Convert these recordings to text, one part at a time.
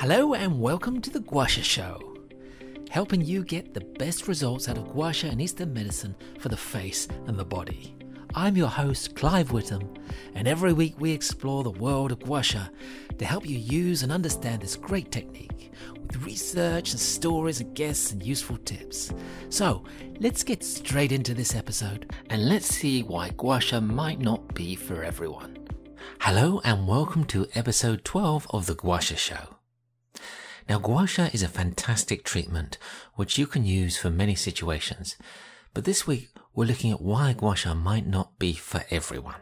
Hello and welcome to the Gua Sha Show, helping you get the best results out of Gua Sha and Eastern medicine for the face and the body. I'm your host, Clive Whittam, and every week we explore the world of Gua Sha to help you use and understand this great technique with research and stories and guests and useful tips. So let's get straight into this episode and let's see why Gua Sha might not be for everyone. Hello and welcome to episode 12 of the Gua Sha Show. Now, Gua Sha is a fantastic treatment which you can use for many situations, but this week we're looking at why Gua Sha might not be for everyone.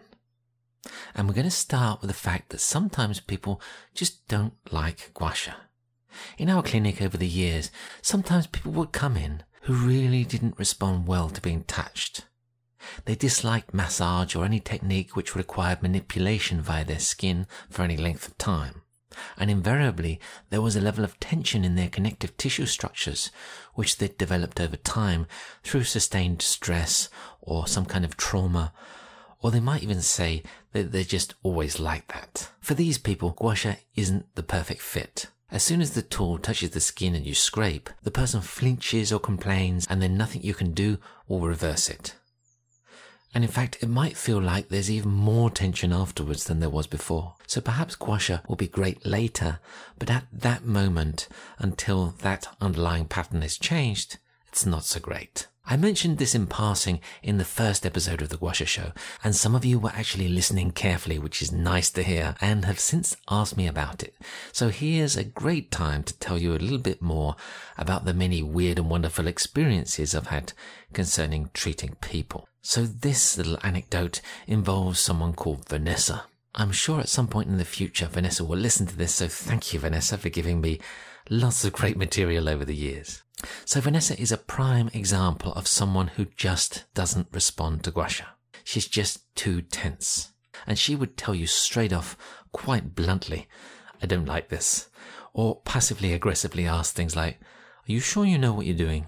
And we're going to start with the fact that sometimes people just don't like Gua Sha. In our clinic over the years, sometimes people would come in who really didn't respond well to being touched. They disliked massage or any technique which required manipulation via their skin for any length of time. And invariably, there was a level of tension in their connective tissue structures, which they'd developed over time through sustained stress or some kind of trauma, or they might even say that they're just always like that. For these people, Gua Sha isn't the perfect fit. As soon as the tool touches the skin and you scrape, the person flinches or complains, and then nothing you can do will reverse it. And in fact, it might feel like there's even more tension afterwards than there was before. So perhaps Gua Sha will be great later, but at that moment, until that underlying pattern is changed, it's not so great. I mentioned this in passing in the first episode of the Gua Sha Show, and some of you were actually listening carefully, which is nice to hear, and have since asked me about it. So here's a great time to tell you a little bit more about the many weird and wonderful experiences I've had concerning treating people. So this little anecdote involves someone called Vanessa. I'm sure at some point in the future Vanessa will listen to this, so thank you, Vanessa, for giving me lots of great material over the years. So Vanessa is a prime example of someone who just doesn't respond to Gua Sha. She's just too tense. And she would tell you straight off, quite bluntly, I don't like this. Or passively aggressively ask things like, are you sure you know what you're doing?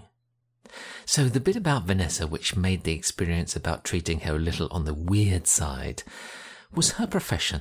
So the bit about Vanessa which made the experience about treating her a little on the weird side was her profession.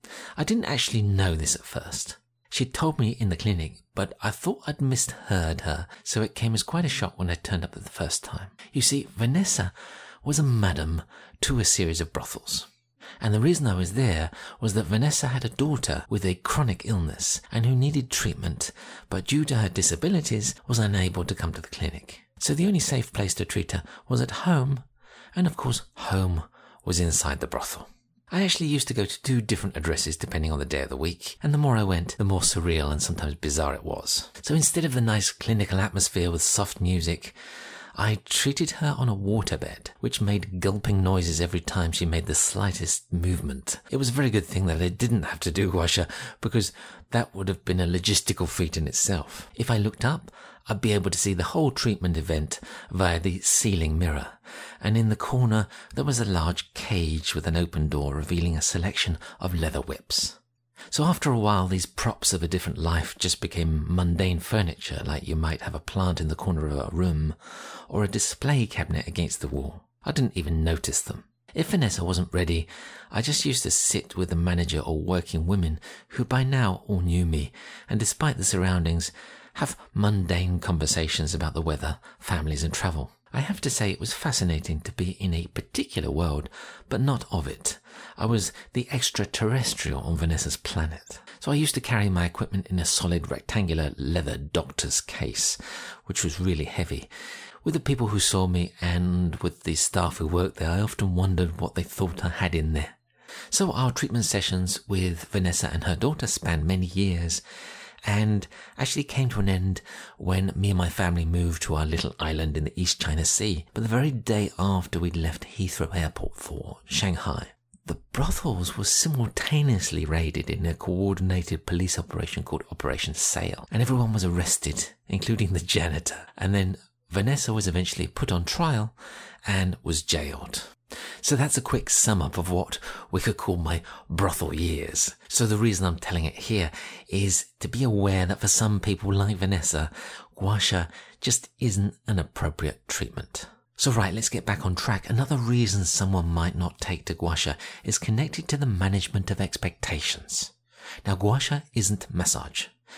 I didn't actually know this at first. She'd told me in the clinic, but I thought I'd misheard her, so it came as quite a shock when I turned up the first time. You see, Vanessa was a madam to a series of brothels. And the reason I was there was that Vanessa had a daughter with a chronic illness and who needed treatment, but due to her disabilities was unable to come to the clinic. So the only safe place to treat her was at home, and of course home was inside the brothel. I actually used to go to 2 different addresses depending on the day of the week, and the more I went, the more surreal and sometimes bizarre it was. So instead of the nice clinical atmosphere with soft music, I treated her on a waterbed, which made gulping noises every time she made the slightest movement. It was a very good thing that I didn't have to do Gua Sha, because that would have been a logistical feat in itself. If I looked up, I'd be able to see the whole treatment event via the ceiling mirror, and in the corner there was a large cage with an open door revealing a selection of leather whips. So after a while, these props of a different life just became mundane furniture, like you might have a plant in the corner of a room or a display cabinet against the wall. I didn't even notice them. If Vanessa wasn't ready, I just used to sit with the manager or working women who by now all knew me, and despite the surroundings, have mundane conversations about the weather, families and travel. I have to say it was fascinating to be in a particular world, but not of it. I was the extraterrestrial on Vanessa's planet. So I used to carry my equipment in a solid rectangular leather doctor's case, which was really heavy. With the people who saw me and with the staff who worked there, I often wondered what they thought I had in there. So our treatment sessions with Vanessa and her daughter spanned many years, and actually came to an end when me and my family moved to our little island in the East China Sea, but the very day after we'd left Heathrow Airport for Shanghai. The brothels were simultaneously raided in a coordinated police operation called Operation Sail, and everyone was arrested, including the janitor. And then Vanessa was eventually put on trial and was jailed. So that's a quick sum up of what we could call my brothel years. So the reason I'm telling it here is to be aware that for some people like Vanessa, Gua Sha just isn't an appropriate treatment. So right, let's get back on track. Another reason someone might not take to Gua Sha is connected to the management of expectations. Now, Gua Sha isn't massage.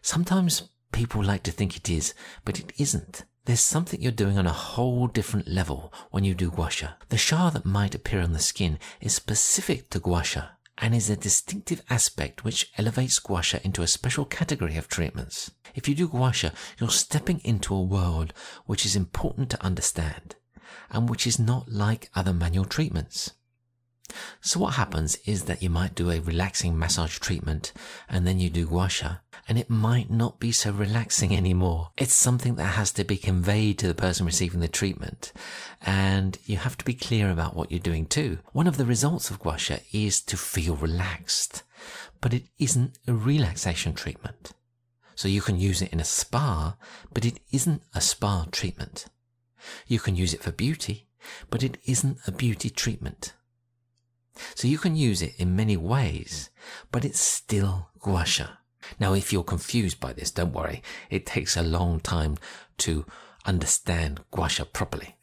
Sometimes people like to think it is, but it isn't. There's something you're doing on a whole different level when you do gua sha. The sha that might appear on the skin is specific to gua sha and is a distinctive aspect which elevates gua sha into a special category of treatments. If you do gua sha, you're stepping into a world which is important to understand and which is not like other manual treatments. So what happens is that you might do a relaxing massage treatment and then you do gua sha, and it might not be so relaxing anymore. It's something that has to be conveyed to the person receiving the treatment, and you have to be clear about what you're doing too. One of the results of gua sha is to feel relaxed, but it isn't a relaxation treatment. So you can use it in a spa, but it isn't a spa treatment. You can use it for beauty, but it isn't a beauty treatment. So you can use it in many ways, but it's still gua sha. Now, if you're confused by this, don't worry. It takes a long time to understand gua sha properly.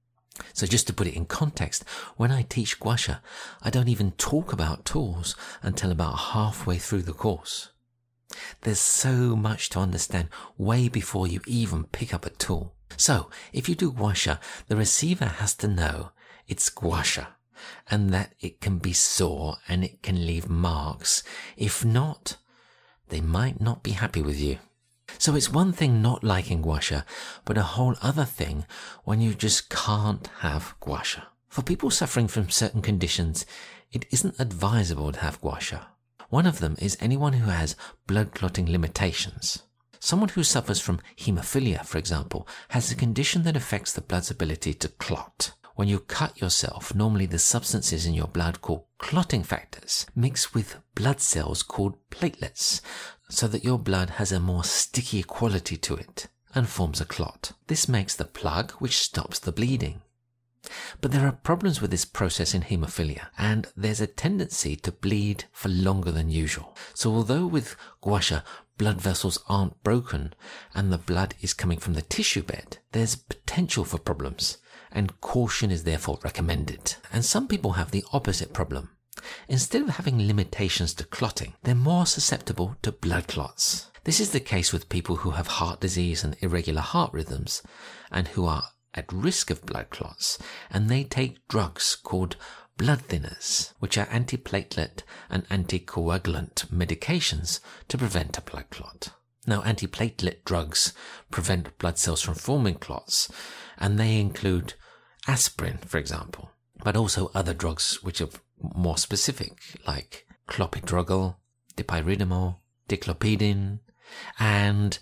So just to put it in context, when I teach gua sha, I don't even talk about tools until about halfway through the course. There's so much to understand way before you even pick up a tool. So if you do gua sha, the receiver has to know it's gua sha, and that it can be sore and it can leave marks. If not, they might not be happy with you. So it's one thing not liking gua sha, but a whole other thing when you just can't have gua sha. For people suffering from certain conditions, it isn't advisable to have gua sha. One of them is anyone who has blood clotting limitations. Someone who suffers from haemophilia, for example, has a condition that affects the blood's ability to clot. When you cut yourself, normally the substances in your blood called clotting factors mix with blood cells called platelets, so that your blood has a more sticky quality to it and forms a clot. This makes the plug which stops the bleeding. But there are problems with this process in haemophilia, and there's a tendency to bleed for longer than usual. So although with gua sha blood vessels aren't broken and the blood is coming from the tissue bed, there's potential for problems, and caution is therefore recommended. And some people have the opposite problem. Instead of having limitations to clotting, they're more susceptible to blood clots. This is the case with people who have heart disease and irregular heart rhythms, and who are at risk of blood clots, and they take drugs called blood thinners, which are antiplatelet and anticoagulant medications to prevent a blood clot. Now, antiplatelet drugs prevent blood cells from forming clots, and they include aspirin, for example, but also other drugs which are more specific, like clopidogrel, dipyridamole, diclopidine, and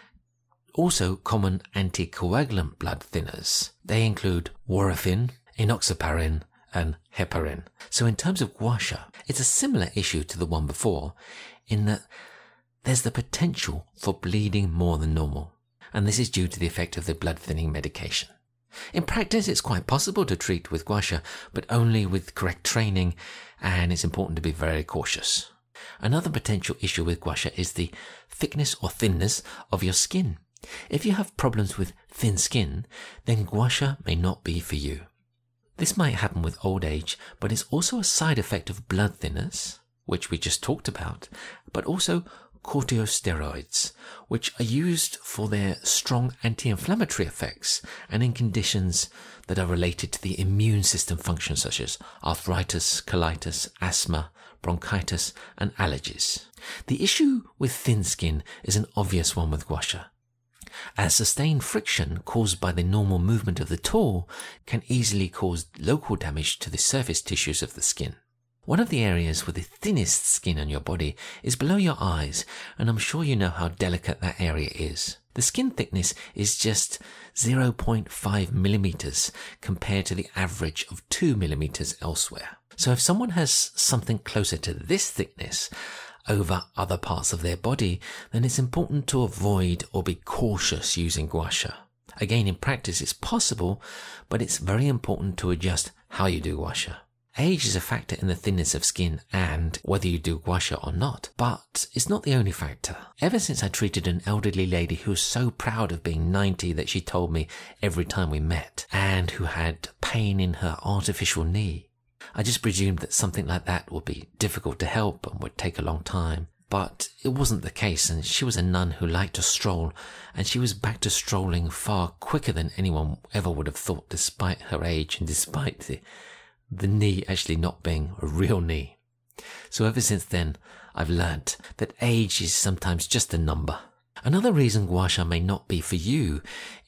also common anticoagulant blood thinners. They include warfarin, enoxaparin, and heparin. So in terms of gua sha, it's a similar issue to the one before, in that there's the potential for bleeding more than normal, and this is due to the effect of the blood thinning medication. In practice, it's quite possible to treat with gua sha, but only with correct training, and it's important to be very cautious. Another potential issue with gua sha is the thickness or thinness of your skin. If you have problems with thin skin, then gua sha may not be for you. This might happen with old age, but it's also a side effect of blood thinners, which we just talked about, but also corticosteroids, which are used for their strong anti-inflammatory effects and in conditions that are related to the immune system functions such as arthritis, colitis, asthma, bronchitis, and allergies. The issue with thin skin is an obvious one with gua sha, as sustained friction caused by the normal movement of the tool can easily cause local damage to the surface tissues of the skin. One of the areas with the thinnest skin on your body is below your eyes, and I'm sure you know how delicate that area is. The skin thickness is just 0.5 millimeters compared to the average of 2 millimeters elsewhere. So if someone has something closer to this thickness over other parts of their body, then it's important to avoid or be cautious using gua sha. Again, in practice it's possible, but it's very important to adjust how you do gua sha. Age is a factor in the thinness of skin and whether you do gua sha or not, but it's not the only factor. Ever since I treated an elderly lady who was so proud of being 90 that she told me every time we met, and who had pain in her artificial knee, I just presumed that something like that would be difficult to help and would take a long time. But it wasn't the case, and she was a nun who liked to stroll, and she was back to strolling far quicker than anyone ever would have thought, despite her age and despite the knee actually not being a real knee. So ever since then, I've learnt that age is sometimes just a number. Another reason gua sha may not be for you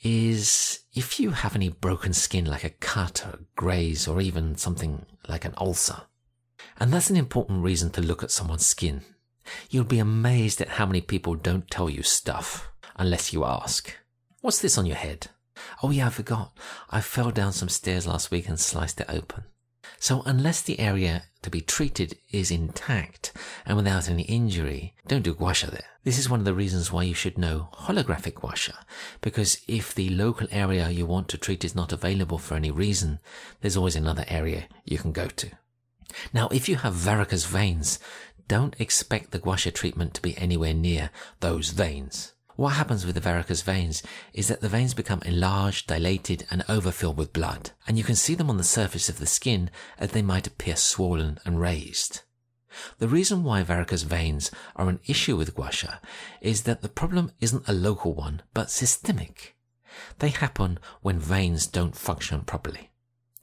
is if you have any broken skin like a cut or a graze or even something like an ulcer. And that's an important reason to look at someone's skin. You'll be amazed at how many people don't tell you stuff unless you ask. What's this on your head? Oh yeah, I forgot. I fell down some stairs last week and sliced it open. So unless the area to be treated is intact and without any injury, don't do gua sha there. This is one of the reasons why you should know holographic gua sha, because if the local area you want to treat is not available for any reason, there's always another area you can go to. Now, if you have varicose veins, don't expect the gua sha treatment to be anywhere near those veins. What happens with the varicose veins is that the veins become enlarged, dilated, and overfilled with blood, and you can see them on the surface of the skin as they might appear swollen and raised. The reason why varicose veins are an issue with gua sha is that the problem isn't a local one, but systemic. They happen when veins don't function properly.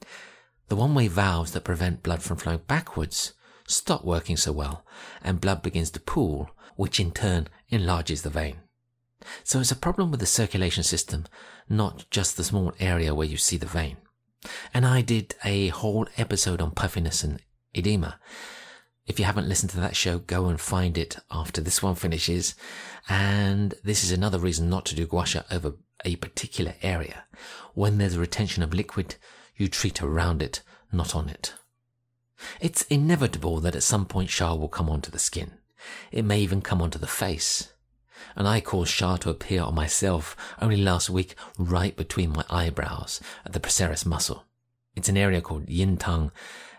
The one-way valves that prevent blood from flowing backwards stop working so well, and blood begins to pool, which in turn enlarges the vein. So it's a problem with the circulation system, not just the small area where you see the vein. And I did a whole episode on puffiness and edema. If you haven't listened to that show, go and find it after this one finishes. And this is another reason not to do gua sha over a particular area. When there's a retention of liquid, you treat around it, not on it. It's inevitable that at some point sha will come onto the skin. It may even come onto the face. And I caused sha to appear on myself only last week right between my eyebrows at the procerus muscle. It's an area called yin tongue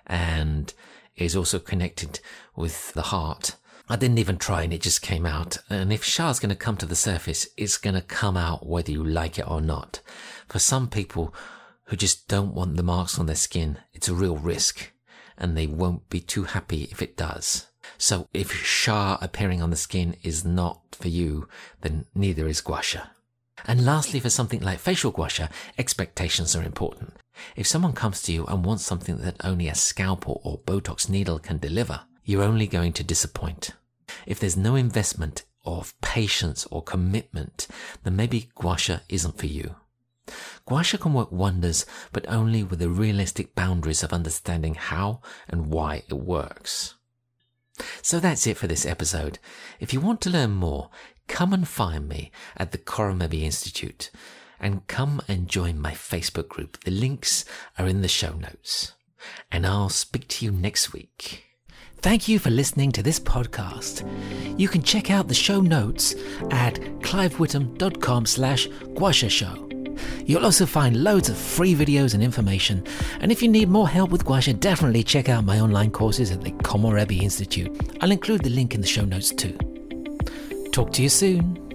and is also connected with the heart. I didn't even try and it just came out. And if sha's going to come to the surface, it's going to come out whether you like it or not. For some people who just don't want the marks on their skin, it's a real risk and they won't be too happy if it does. So if sha appearing on the skin is not for you, then neither is gua sha. And lastly, for something like facial gua sha, expectations are important. If someone comes to you and wants something that only a scalpel or Botox needle can deliver, you're only going to disappoint. If there's no investment of patience or commitment, then maybe gua sha isn't for you. Gua sha can work wonders, but only with the realistic boundaries of understanding how and why it works. So that's it for this episode. If you want to learn more, come and find me at the Koromebi Institute and come and join my Facebook group. The links are in the show notes. And I'll speak to you next week. Thank you for listening to this podcast. You can check out the show notes at clivewhitham.com/guashashow. You'll also find loads of free videos and information. And if you need more help with gua sha, definitely check out my online courses at the Komorebi Institute. I'll include the link in the show notes too. Talk to you soon.